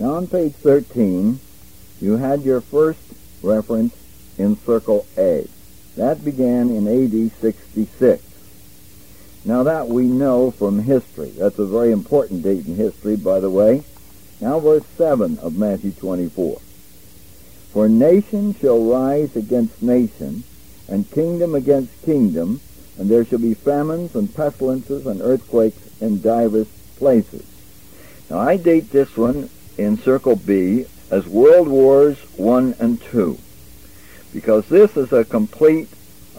Now on page 13, you had your first reference in circle A. That began in AD 66. Now that we know from history. That's a very important date in history, by the way. Now verse 7 of Matthew 24. For nation shall rise against nation, and kingdom against kingdom, and there shall be famines and pestilences and earthquakes in divers places. Now I date this one in circle B as World Wars I and II, because this is a complete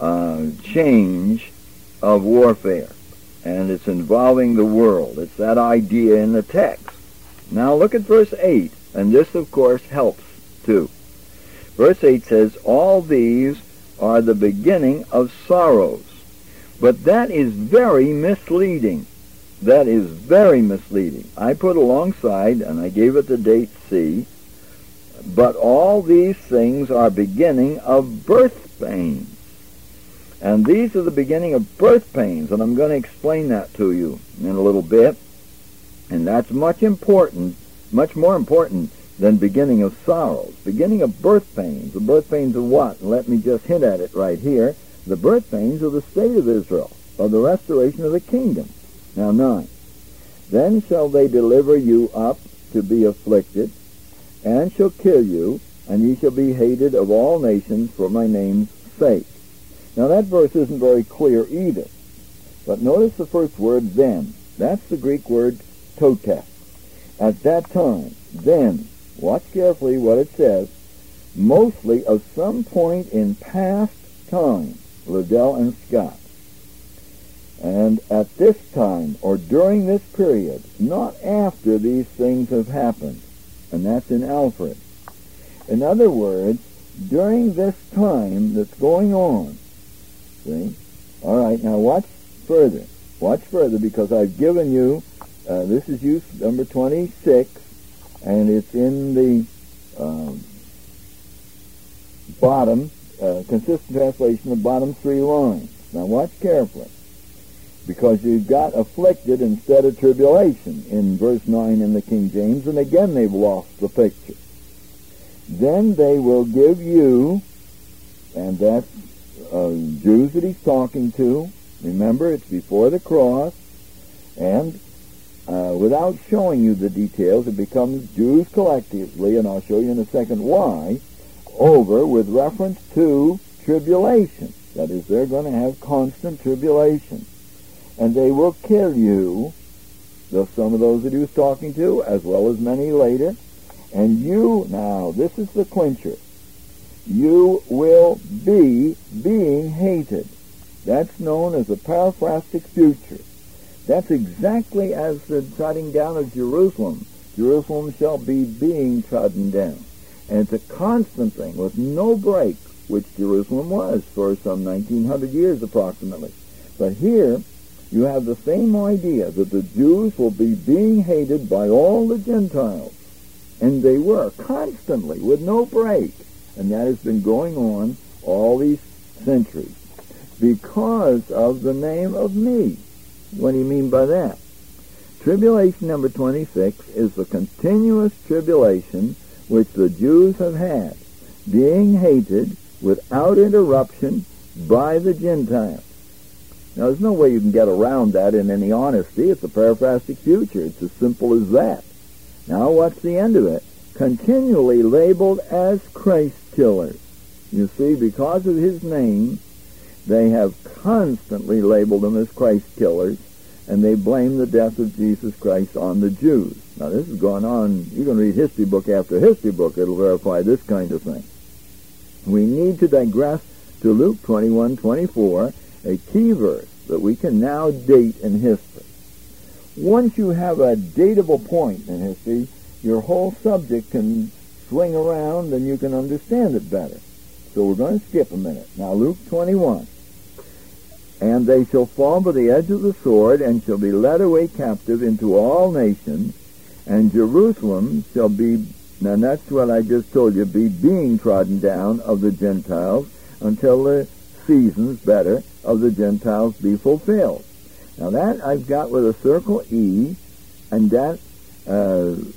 change of warfare, and it's involving the world. It's that idea in the text. Now look at verse 8, and this of course helps too. Verse 8 says, all these are the beginning of sorrows. But that is very misleading. That is very misleading. I put alongside, and I gave it the date C, but all these things are beginning of birth pains. And these are the beginning of birth pains, and I'm going to explain that to you in a little bit. And that's much more important than beginning of sorrows. Beginning of birth pains. The birth pains of what? Let me just hint at it right here. The birth pains of the state of Israel, of the restoration of the kingdom. Now 9. Then shall they deliver you up to be afflicted, and shall kill you, and ye shall be hated of all nations for my name's sake. Now that verse isn't very clear either. But notice the first word, then. That's the Greek word totes. At that time, then, watch carefully what it says, mostly of some point in past time, Liddell and Scott. And at this time, or during this period, not after these things have happened. And that's in Alfred. In other words, during this time that's going on. See? All right, now watch further. Watch further, because I've given you, this is use number 26, and it's in the bottom, consistent translation of bottom 3 lines. Now watch carefully, because you've got afflicted instead of tribulation in verse 9 in the King James, and again they've lost the picture. Then they will give you, and that's Jews that he's talking to. Remember, it's before the cross, and without showing you the details, it becomes Jews collectively, and I'll show you in a second why, over with reference to tribulation. That is, they're going to have constant tribulation. And they will kill you, some of those that he was talking to, as well as many later. And you, now, this is the clincher, you will be being hated. That's known as a paraphrastic future. That's exactly as the treading down of Jerusalem. Jerusalem shall be being trodden down. And it's a constant thing with no break, which Jerusalem was for some 1900 years approximately. But here, you have the same idea that the Jews will be being hated by all the Gentiles. And they were constantly, with no break. And that has been going on all these centuries. Because of the name of me. What do you mean by that? Tribulation number 26 is the continuous tribulation which the Jews have had, being hated without interruption by the Gentiles. Now, there's no way you can get around that in any honesty. It's a paraphrastic future. It's as simple as that. Now, what's the end of it? Continually labeled as Christ killers. You see, because of his name, they have constantly labeled them as Christ killers, and they blame the death of Jesus Christ on the Jews. Now, this has gone on. You can read history book after history book. It'll verify this kind of thing. We need to digress to Luke 21:24, a key verse that we can now date in history. Once you have a datable point in history, your whole subject can swing around and you can understand it better. So we're going to skip a minute. Now, Luke 21. And they shall fall by the edge of the sword, and shall be led away captive into all nations, and Jerusalem shall be, now that's what I just told you, be being trodden down of the Gentiles, until the seasons, better, of the Gentiles be fulfilled. Now that I've got with a circle E, and that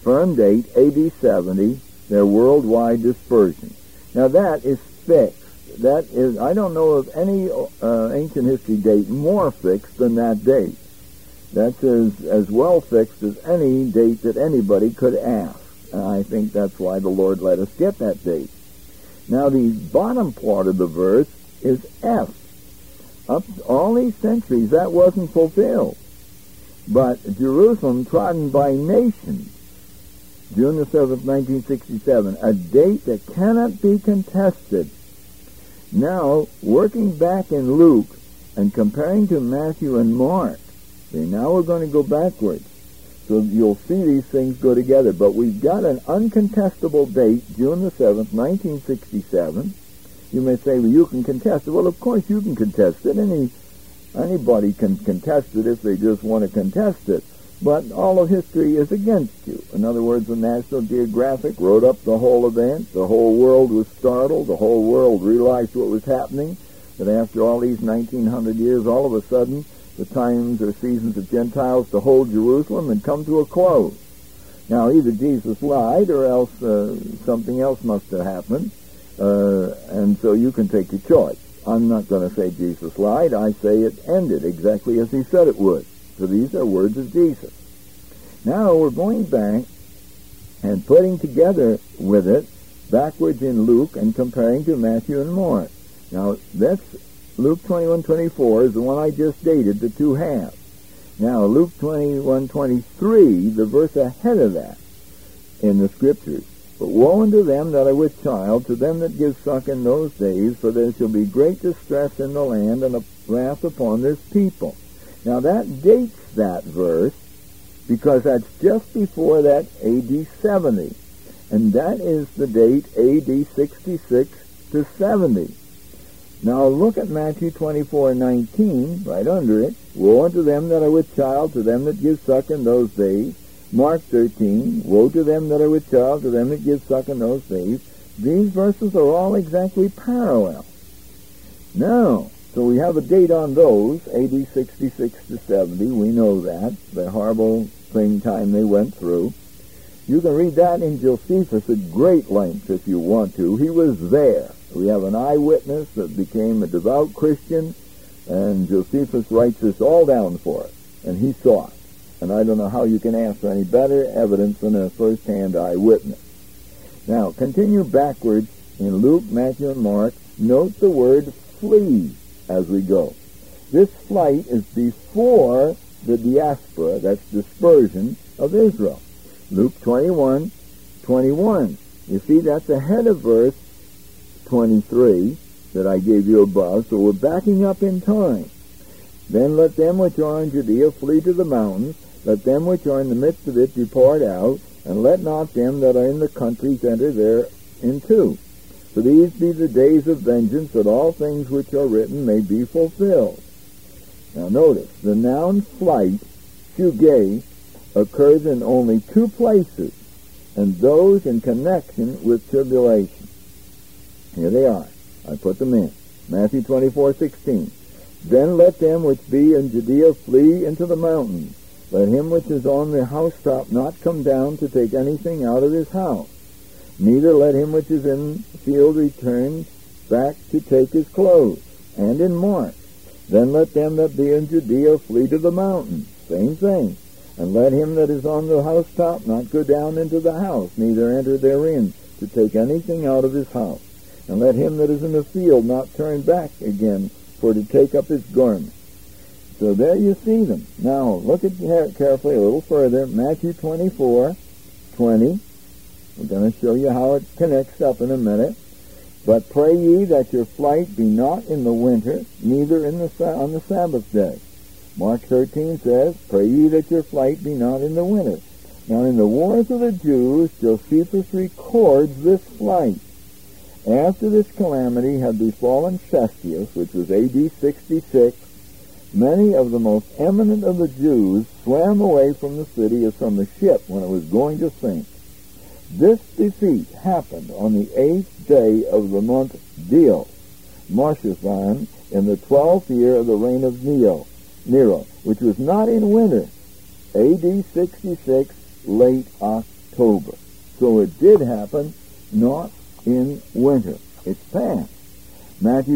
firm date, AD 70, their worldwide dispersion. Now that is fixed. That is, I don't know of any ancient history date more fixed than that date. That's as well fixed as any date that anybody could ask. And I think that's why the Lord let us get that date. Now the bottom part of the verse is F. Up all these centuries, that wasn't fulfilled. But Jerusalem trodden by nations, June the 7th, 1967, a date that cannot be contested. Now, working back in Luke and comparing to Matthew and Mark, see, now we're going to go backwards. So you'll see these things go together. But we've got an uncontestable date, June the 7th, 1967. You may say, well, you can contest it. Well, of course you can contest it. Anybody can contest it if they just want to contest it. But all of history is against you. In other words, the National Geographic wrote up the whole event. The whole world was startled. The whole world realized what was happening. That after all these 1900 years, all of a sudden, the times or seasons of Gentiles to hold Jerusalem had come to a close. Now, either Jesus lied or else something else must have happened. And so you can take your choice. I'm not going to say Jesus lied. I say it ended exactly as he said it would. So these are words of Jesus. Now we're going back and putting together with it backwards in Luke and comparing to Matthew and Mark. Now that's Luke 21:24 is the one I just dated, the two halves. Now Luke 21:23, the verse ahead of that in the Scriptures. But woe unto them that are with child, to them that give suck in those days, for there shall be great distress in the land, and a wrath upon this people. Now that dates that verse, because that's just before that AD 70. And that is the date AD 66 to 70. Now look at Matthew 24:19, right under it. Woe unto them that are with child, to them that give suck in those days. Mark 13, woe to them that are with child, to them that give suck in those days. These verses are all exactly parallel. Now, so we have a date on those, AD 66 to 70. We know that, the horrible time they went through. You can read that in Josephus at great length if you want to. He was there. We have an eyewitness that became a devout Christian, and Josephus writes this all down for us, and he saw it. And I don't know how you can ask for any better evidence than a first-hand eyewitness. Now, continue backwards in Luke, Matthew, and Mark. Note the word flee as we go. This flight is before the diaspora, that's dispersion of Israel. Luke 21:21. You see, that's ahead of verse 23 that I gave you above, so we're backing up in time. Then let them which are in Judea flee to the mountains. Let them which are in the midst of it depart out, and let not them that are in the countries enter thereinto. For these be the days of vengeance, that all things which are written may be fulfilled. Now notice, the noun flight, shugei, occurs in only two places, and those in connection with tribulation. Here they are. I put them in. Matthew 24:16. Then let them which be in Judea flee into the mountains. Let him which is on the housetop not come down to take anything out of his house. Neither let him which is in the field return back to take his clothes. And in Mark, then let them that be in Judea flee to the mountains. Same thing. And let him that is on the housetop not go down into the house, neither enter therein to take anything out of his house. And let him that is in the field not turn back again for to take up his garment. So there you see them. Now, look at carefully a little further. Matthew 24:20. We're going to show you how it connects up in a minute. But pray ye that your flight be not in the winter, neither on the Sabbath day. Mark 13 says, pray ye that your flight be not in the winter. Now, in the Wars of the Jews, Josephus records this flight. After this calamity had befallen Cestius, which was AD 66, many of the most eminent of the Jews swam away from the city as from a ship when it was going to sink. This defeat happened on the 8th day of the month Dil, Marshazan, in the 12th year of the reign of Nero, which was not in winter, AD 66, late October. So it did happen, not in winter. It's past. Matthew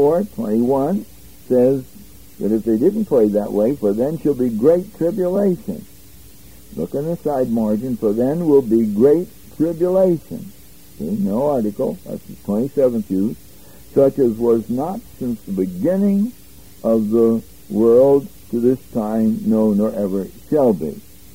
24:21 says that if they didn't pray that way, for then shall be great tribulation. Look in the side margin, for then will be great tribulation. See, no article, that's the 27th use, such as was not since the beginning of the world to this time, no, nor ever shall be.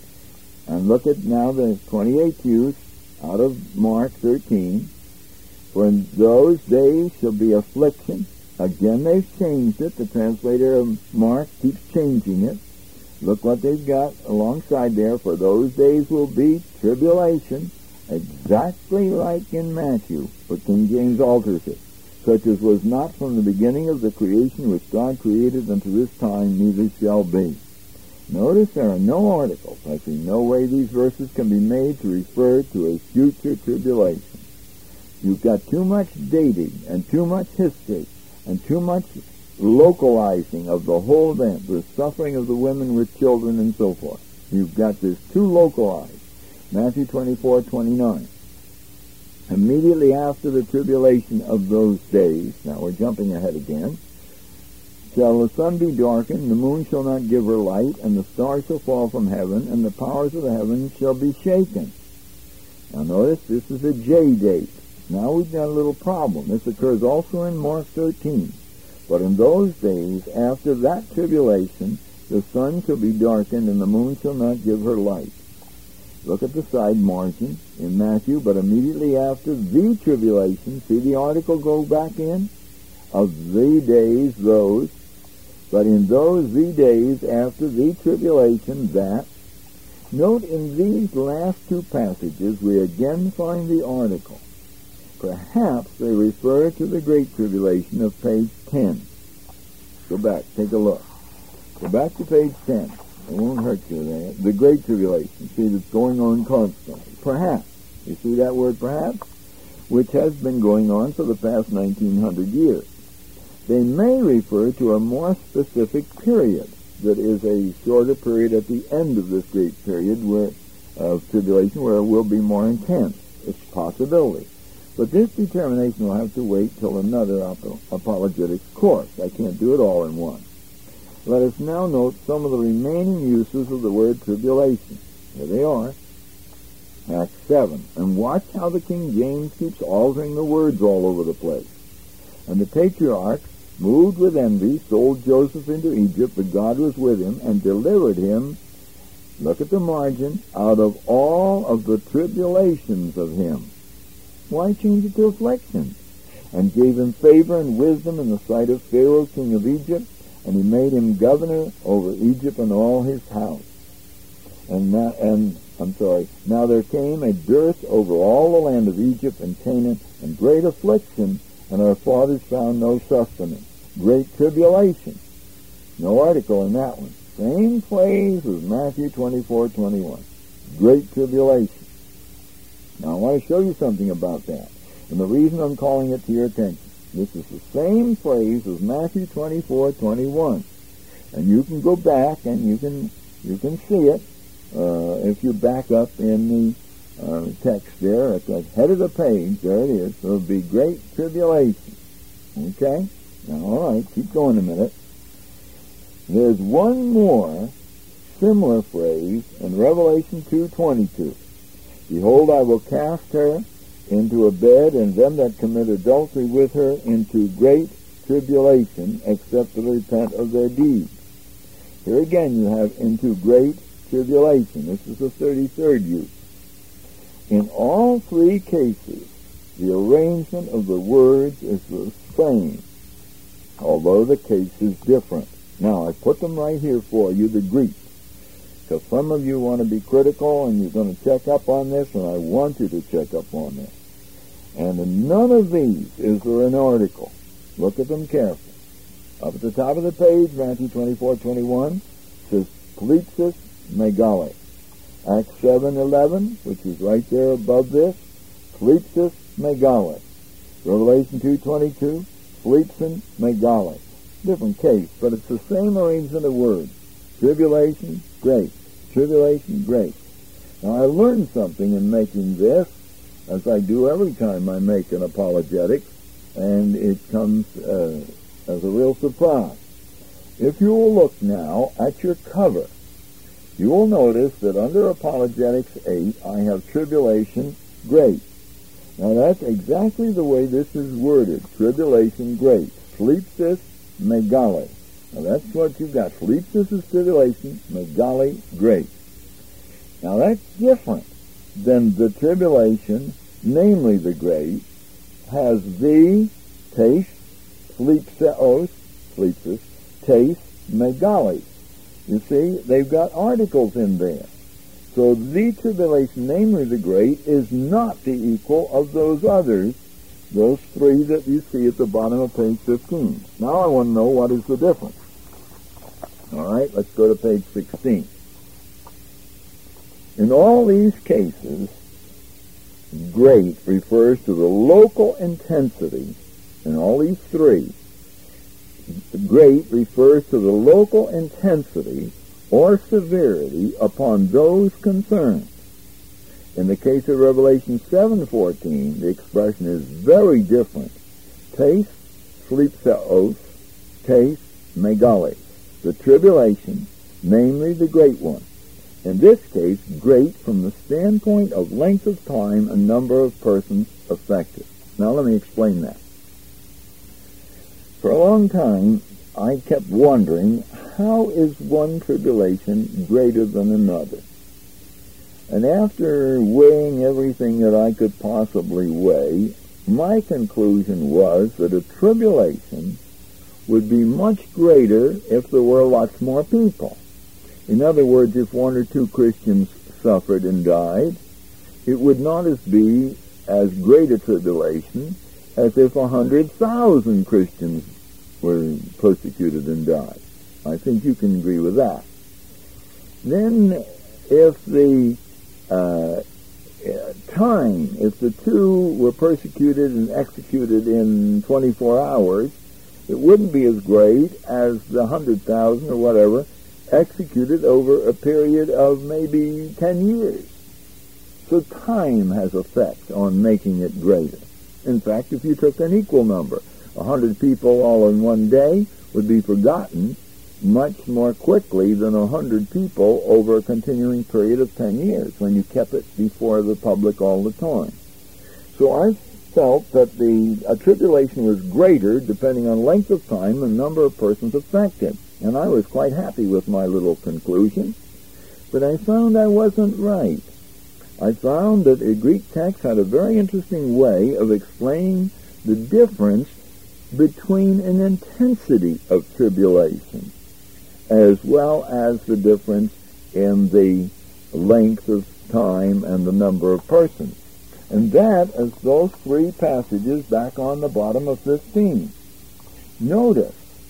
And look at now the 28th use out of Mark 13. For in those days shall be affliction. Again, they've changed it. The translator of Mark keeps changing it. Look what they've got alongside there. For those days will be tribulation, exactly like in Matthew, but King James alters it. Such as was not from the beginning of the creation which God created unto this time, neither shall be. Notice there are no articles. I see no way these verses can be made to refer to a future tribulation. You've got too much dating and too much history and too much localizing of the whole event, the suffering of the women with children and so forth. You've got this too localized. Matthew 24:29. Immediately after the tribulation of those days, now we're jumping ahead again, shall the sun be darkened, the moon shall not give her light, and the stars shall fall from heaven, and the powers of the heavens shall be shaken. Now notice, this is a J date. Now we've got a little problem. This occurs also in Mark 13. But in those days, after that tribulation, the sun shall be darkened, and the moon shall not give her light. Look at the side margin in Matthew, but immediately after the tribulation, see the article go back in? Of the days, those. But in those, the days after the tribulation, that. Note in these last two passages, we again find the article. Perhaps they refer to the Great Tribulation of page 10. Go back, take a look. Go back to page 10. It won't hurt you there. The Great Tribulation. See, that's going on constantly. Perhaps. You see that word perhaps? Which has been going on for the past 1900 years. They may refer to a more specific period that is a shorter period at the end of this great period of tribulation where it will be more intense. It's a possibility. But this determination will have to wait till another apologetics course. I can't do it all in one. Let us now note some of the remaining uses of the word tribulation. Here they are. Acts 7. And watch how the King James keeps altering the words all over the place. And the patriarchs, moved with envy, sold Joseph into Egypt, but God was with him and delivered him, look at the margin, out of all of the tribulations of him. Why change it to affliction? And gave him favor and wisdom in the sight of Pharaoh, king of Egypt, and he made him governor over Egypt and all his house. Now there came a dearth over all the land of Egypt and Canaan, and great affliction, and our fathers found no sustenance. Great tribulation. No article in that one. Same phrase as Matthew 24:21. Great tribulation. Now I want to show you something about that. And the reason I'm calling it to your attention. This is the same phrase as Matthew 24:21. And you can go back and you can see it if you back up in the text there at the head of the page. There it is. There will be great tribulation. Okay? Now, all right, keep going a minute. There's one more similar phrase in Revelation 2:22. Behold, I will cast her into a bed, and them that commit adultery with her into great tribulation, except to repent of their deeds. Here again you have into great tribulation. This is the 33rd use. In all three cases, the arrangement of the words is the same, although the case is different. Now, I put them right here for you, the Greek, because some of you want to be critical and you're going to check up on this, and I want you to check up on this. And in none of these is there an article. Look at them carefully. Up at the top of the page, Matthew 24:21 says, Plexus megale. Acts 7:11, which is right there above this, Plexus megale. Revelation 2:22, Plexus megale. Different case, but it's the same arrangement of words. Tribulation, grace. Tribulation, grace. Now, I learned something in making this, as I do every time I make an apologetics, and it comes as a real surprise. If you will look now at your cover, you will notice that under Apologetics 8, I have tribulation great. Now, that's exactly the way this is worded, tribulation great. Thlipsis megale. Now, that's what you've got. Thlipsis is tribulation, megale great. Now, that's different than the tribulation, namely the great, has the, taste, thlipseos, thlipsis, taste, megale. You see, they've got articles in there. So the tribulation, namely the great, is not the equal of those others, those three that you see at the bottom of page 15. Now I want to know what is the difference. All right, let's go to page 16. In all these cases, great refers to the local intensity. In all these three, great refers to the local intensity or severity upon those concerned. In the case of Revelation 7:14, the expression is very different. Taste, thlipseos, taste, megale. The tribulation, namely the great one. In this case, great from the standpoint of length of time and number of persons affected. Now let me explain that. For a long time, I kept wondering, how is one tribulation greater than another? And after weighing everything that I could possibly weigh, my conclusion was that a tribulation would be much greater if there were lots more people. In other words, if one or two Christians suffered and died, it would not be as great a tribulation as if 100,000 Christians were persecuted and died. I think you can agree with that. Then, if the if the two were persecuted and executed in 24 hours, it wouldn't be as great as the 100,000 or whatever executed over a period of maybe 10 years. So time has effect on making it greater. In fact, if you took an equal number, 100 people all in one day would be forgotten much more quickly than 100 people over a continuing period of 10 years when you kept it before the public all the time. So I felt that the tribulation was greater depending on length of time and number of persons affected. And I was quite happy with my little conclusion. But I found I wasn't right. I found that a Greek text had a very interesting way of explaining the difference between an intensity of tribulation as well as the difference in the length of time and the number of persons. And that is those three passages back on the bottom of 15. Notice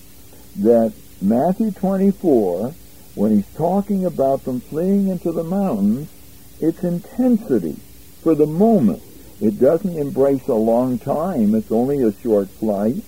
that Matthew 24, when he's talking about them fleeing into the mountains, it's intensity for the moment. It doesn't embrace a long time. It's only a short flight.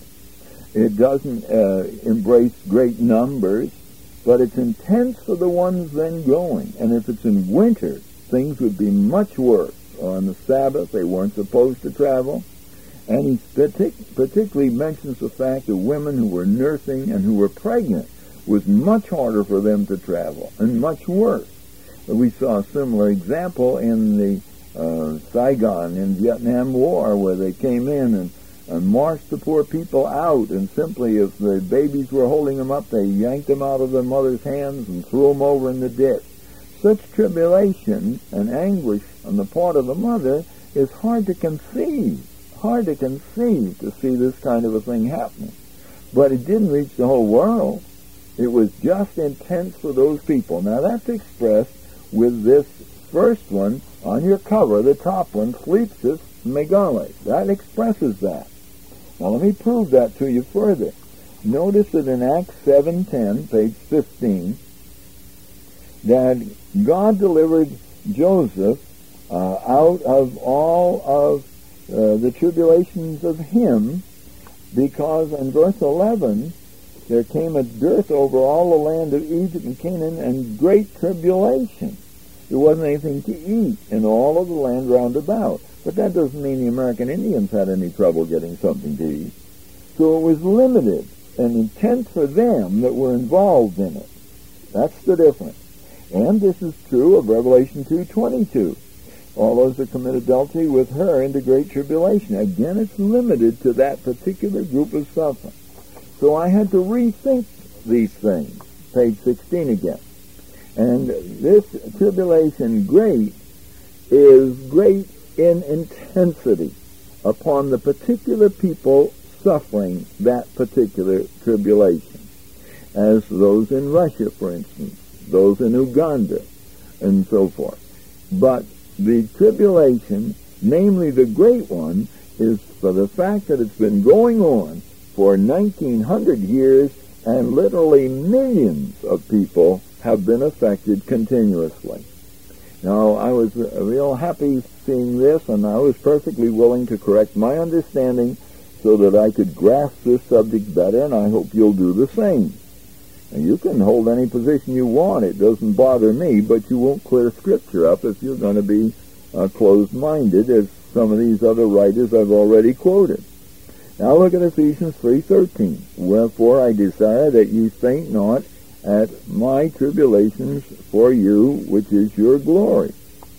It doesn't embrace great numbers, but it's intense for the ones then going. And if it's in winter, things would be much worse. On the Sabbath, they weren't supposed to travel. And he particularly mentions the fact that women who were nursing and who were pregnant was much harder for them to travel and much worse. We saw a similar example in the Saigon in Vietnam War, where they came in and marched the poor people out, and simply if the babies were holding them up, they yanked them out of their mother's hands and threw them over in the ditch. Such tribulation and anguish on the part of the mother is hard to conceive to see this kind of a thing happening. But it didn't reach the whole world. It was just intense for those people. Now that's expressed with this first one on your cover, the top one, Thlipsis megale. That expresses that. Now let me prove that to you further. Notice that in Acts 7:10, page 15, that God delivered Joseph out of all of the tribulations of him, because in verse 11, there came a dearth over all the land of Egypt and Canaan and great tribulation. there wasn't anything to eat in all of the land round about. But that doesn't mean the American Indians had any trouble getting something to eat. So it was limited and intense for them that were involved in it. That's the difference. And this is true of Revelation 2:22. All those that commit adultery with her into great tribulation. Again, it's limited to that particular group of suffering. So I had to rethink these things. Page 16 again. And this tribulation great is great in intensity upon the particular people suffering that particular tribulation. As those in Russia, for instance, those in Uganda, and so forth. But the tribulation, namely the great one, is for the fact that it's been going on for 1900 years, and literally millions of people have been affected continuously. Now, I was real happy seeing this, and I was perfectly willing to correct my understanding so that I could grasp this subject better, and I hope you'll do the same. And you can hold any position you want. It doesn't bother me, but you won't clear Scripture up if you're going to be closed-minded, as some of these other writers I've already quoted. Now look at Ephesians 3:13. Wherefore I desire that ye faint not at my tribulations for you, which is your glory.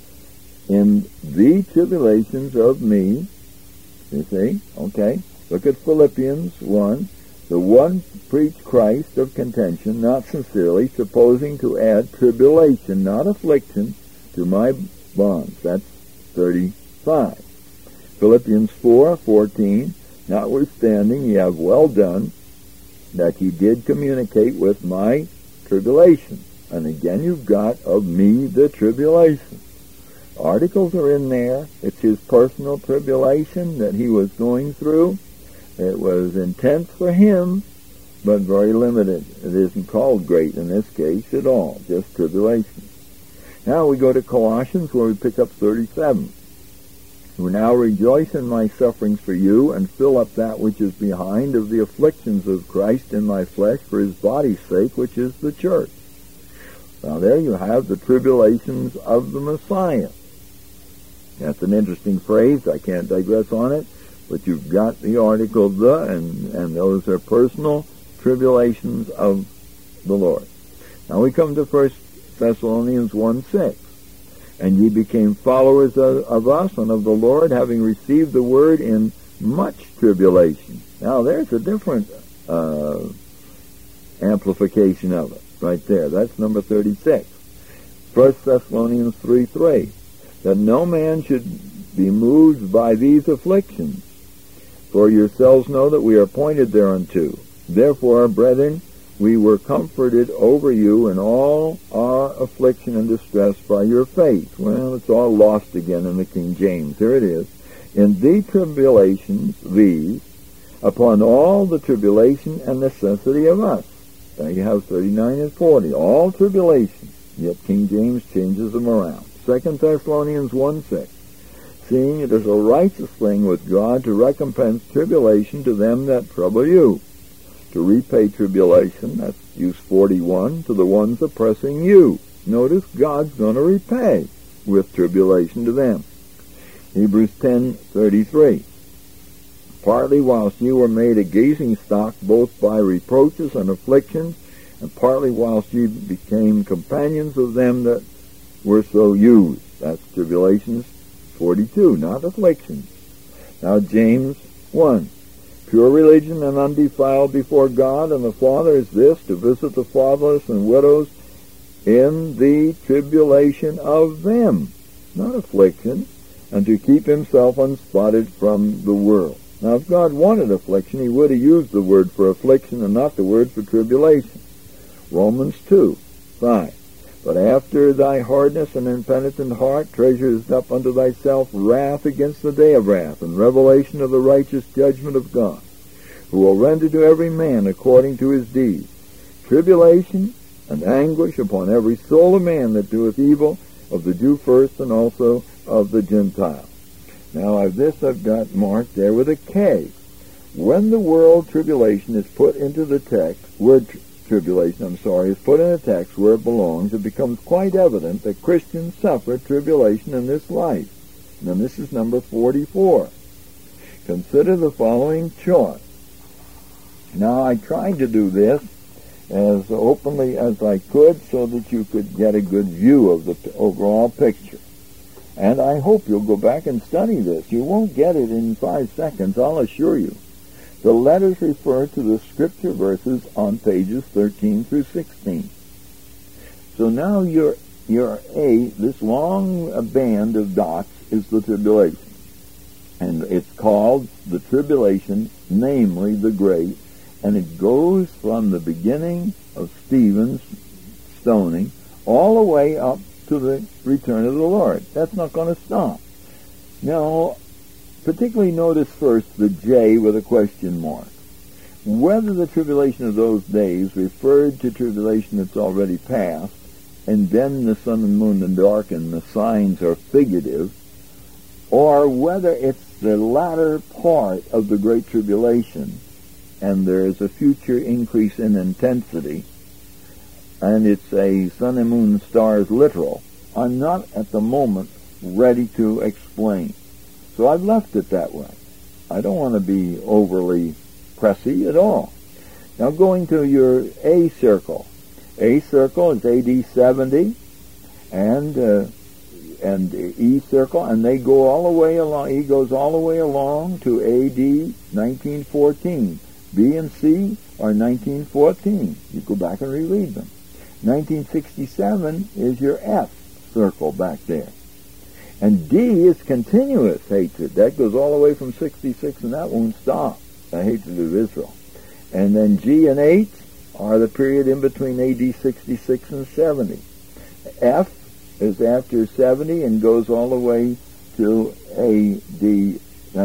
In the tribulations of me, you see, okay, look at Philippians 1. The one preached Christ of contention, not sincerely, supposing to add tribulation, not affliction, to my bonds. That's 35. Philippians 4:14. Notwithstanding, ye have well done, that ye did communicate with my tribulation. And again, you've got of me the tribulation. Articles are in there. It's his personal tribulation that he was going through. It was intense for him, but very limited. It isn't called great in this case at all, just tribulation. Now we go to Colossians, where we pick up 37. Who now rejoice in my sufferings for you, and fill up that which is behind of the afflictions of Christ in my flesh for his body's sake, which is the church. Now there you have the tribulations of the Messiah. That's an interesting phrase. I can't digress on it. But you've got the article the, and those are personal tribulations of the Lord. Now we come to 1 Thessalonians 1:6. And ye became followers of us and of the Lord, having received the word in much tribulation. Now there's a different amplification of it right there. That's number 36. 1 Thessalonians 3:3. That no man should be moved by these afflictions. For yourselves know that we are appointed thereunto. Therefore, brethren, we were comforted over you in all our affliction and distress by your faith. Well, it's all lost again in the King James. Here it is. In the tribulations, these, upon all the tribulation and necessity of us. There you have 39 and 40. All tribulation. Yet King James changes them around. 2 Thessalonians 1:6. Seeing it is a righteous thing with God to recompense tribulation to them that trouble you, to repay tribulation, that's use 41, to the ones oppressing you. Notice God's going to repay with tribulation to them. Hebrews 10:33. Partly whilst you were made a gazing stock both by reproaches and afflictions, and partly whilst you became companions of them that were so used. That's tribulations 42, not afflictions. Now James 1. Pure religion and undefiled before God and the Father is this, to visit the fatherless and widows in the tribulation of them, not affliction, and to keep himself unspotted from the world. Now if God wanted affliction, he would have used the word for affliction and not the word for tribulation. Romans 2:5. But after thy hardness and impenitent heart treasures up unto thyself wrath against the day of wrath, and revelation of the righteous judgment of God, who will render to every man according to his deeds. Tribulation and anguish upon every soul of man that doeth evil, of the Jew first, and also of the Gentile. Now I've got marked there with a K. When the world tribulation is put into the text, word tribulation, is put in a text where it belongs, it becomes quite evident that Christians suffer tribulation in this life. Now this is number 44. Consider the following chart. Now I tried to do this as openly as I could so that you could get a good view of the overall picture. And I hope you'll go back and study this. You won't get it in 5 seconds, I'll assure you. The letters refer to the scripture verses on pages 13 through 16. So now this long band of dots is the tribulation. And it's called the tribulation, namely the great. And it goes from the beginning of Stephen's stoning all the way up to the return of the Lord. That's not going to stop. Now, particularly notice first the J with a question mark. Whether the tribulation of those days referred to tribulation that's already passed, and then the sun and moon and darken, the signs are figurative, or whether it's the latter part of the Great Tribulation, and there is a future increase in intensity, and it's a sun and moon and stars literal, I'm not at the moment ready to explain. So I've left it that way. I don't want to be overly pressy at all. Now going to your A circle. A circle is AD 70, and E circle, and they go all the way along. E goes all the way along to AD 1914. B and C are 1914. You go back and reread them. 1967 is your F circle back there. And D is continuous hatred. That goes all the way from 66, and that won't stop. The hatred of Israel. And then G and H are the period in between AD 66 and 70. F is after 70 and goes all the way to AD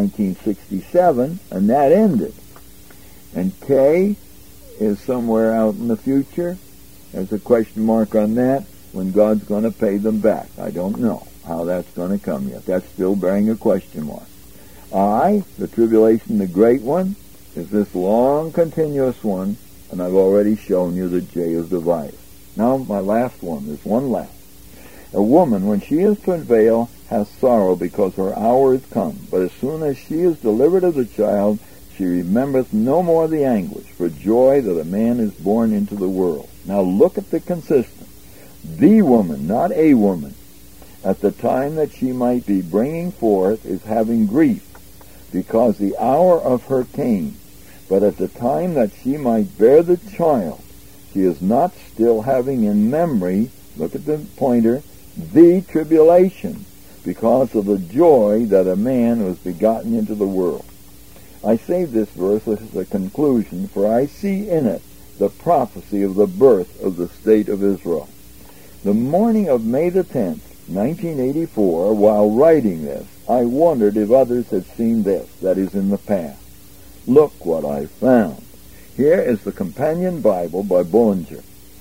1967, and that ended. And K is somewhere out in the future. There's a question mark on that, when God's going to pay them back. I don't know how that's going to come yet. That's still bearing a question mark. I, the tribulation, the great one, is this long continuous one, and I've already shown you the J of the virus. Now my last one, there's one left. A woman, when she is travail, has sorrow because her hour is come. But as soon as she is delivered of the child, she remembereth no more the anguish for joy that a man is born into the world. Now look at the consistence. The woman, not a woman, at the time that she might be bringing forth is having grief, because the hour of her came. But at the time that she might bear the child, she is not still having in memory, look at the pointer, the tribulation, because of the joy that a man was begotten into the world. I saved this verse as a conclusion, for I see in it the prophecy of the birth of the state of Israel. The morning of May the 10th, 1984, while writing this, I wondered if others had seen this, that is, in the past. Look what I found. Here is the Companion Bible by Bullinger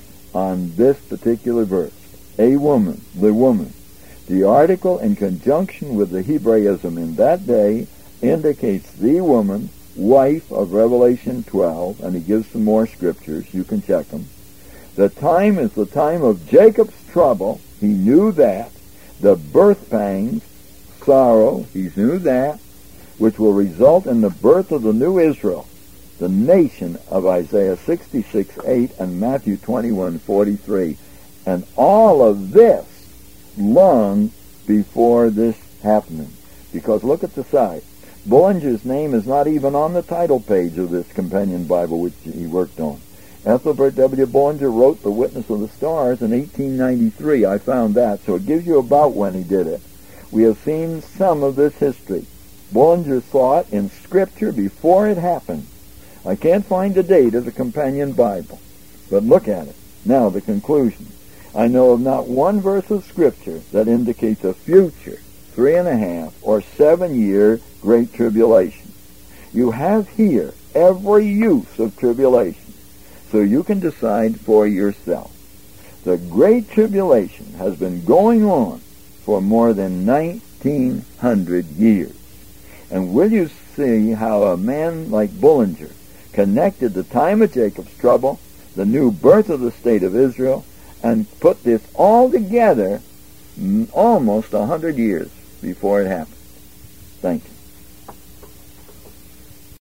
on this particular verse. A woman, the woman. The article in conjunction with the Hebraism in that day indicates the woman, wife of Revelation 12, and he gives some more scriptures. You can check them. The time is the time of Jacob's trouble. He knew that. The birth pangs, sorrow, he knew that, which will result in the birth of the new Israel, the nation of Isaiah 66:8 and Matthew 21:43. And all of this long before this happening. Because look at the side. Bullinger's name is not even on the title page of this Companion Bible which he worked on. Ethelbert W. Bullinger wrote The Witness of the Stars in 1893. I found that, so it gives you about when he did it. We have seen some of this history. Bullinger saw it in Scripture before it happened. I can't find the date of the Companion Bible, but look at it. Now, the conclusion. I know of not one verse of Scripture that indicates a future 3.5 or 7-year Great Tribulation. You have here every use of tribulation, so you can decide for yourself. The Great Tribulation has been going on for more than 1900 years. And will you see how a man like Bullinger connected the time of Jacob's trouble the new birth of the state of Israel, and put this all together almost 100 years before it happened. Thank you.